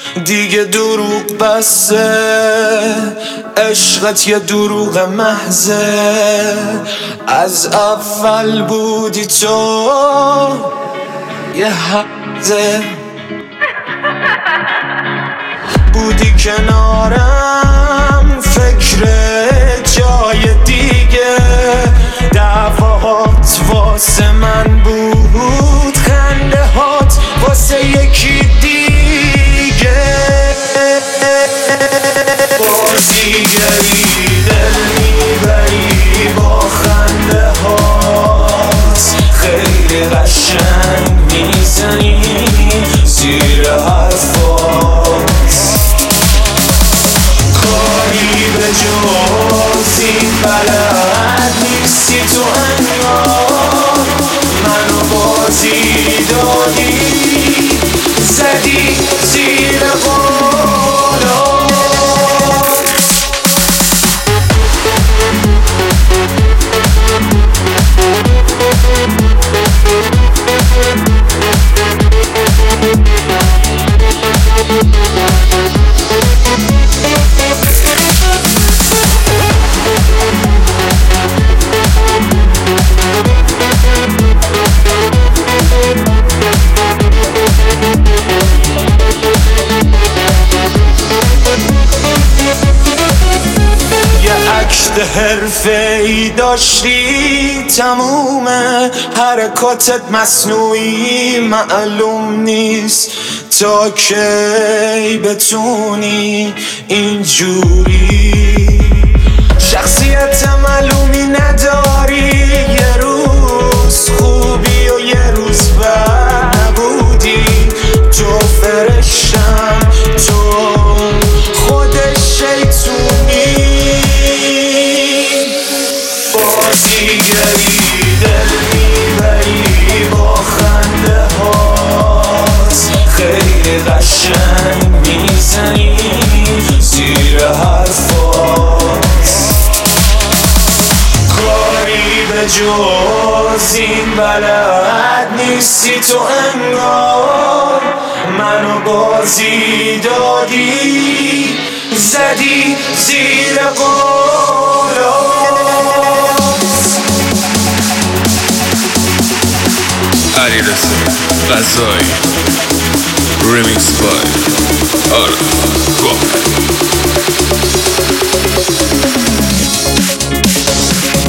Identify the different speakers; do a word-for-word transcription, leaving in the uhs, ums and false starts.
Speaker 1: دیگه دروغ بسه، عشقت یه دروغ محضه. از اول بودی تو یه حقه، بودی کنارم فکر جای دیگه. دعوات واسه من بود، خنده هات واسه یکی دیگه. بازیگری دل میبری با خنده هات، خیلی قشنگ میزنی زیر حرفات. کاری به جز این بلد نیستی تو انگار، منو بازی دادی زدی زیر بالا. حرفه‌ای داشتی تموم حرکاتت مصنوعی، معلوم نیست تا کی بتونی اینجوری. شخصیت معلومی نداری، یه روز خوبی و یه روز بد نبودی. تو فرشتم، تو خود شیطونی. بازیگری دل میبری با خنده هات، خیلی قشنگ میزنی زیر حرفات. کاری به جز این بلد نیستی تو انگار، منو بازی دادی زدی زیر قولات.
Speaker 2: علیرضا غذایی ریمیکس بای آرا گوهر.